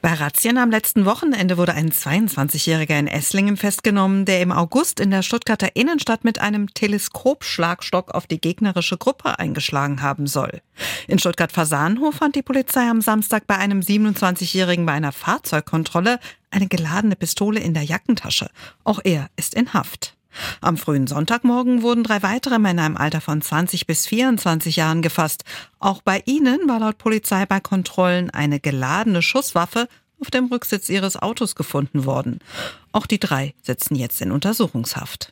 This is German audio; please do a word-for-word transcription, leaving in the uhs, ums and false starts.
Bei Razzien am letzten Wochenende wurde ein zweiundzwanzigjähriger in Esslingen festgenommen, der im August in der Stuttgarter Innenstadt mit einem Teleskopschlagstock auf die gegnerische Gruppe eingeschlagen haben soll. In Stuttgart-Fasanenhof fand die Polizei am Samstag bei einem siebenundzwanzigjährigen bei einer Fahrzeugkontrolle eine geladene Pistole in der Jackentasche. Auch er ist in Haft. Am frühen Sonntagmorgen wurden drei weitere Männer im Alter von zwanzig bis vierundzwanzig Jahren gefasst. Auch bei ihnen war laut Polizei bei Kontrollen eine geladene Schusswaffe auf dem Rücksitz ihres Autos gefunden worden. Auch die drei sitzen jetzt in Untersuchungshaft.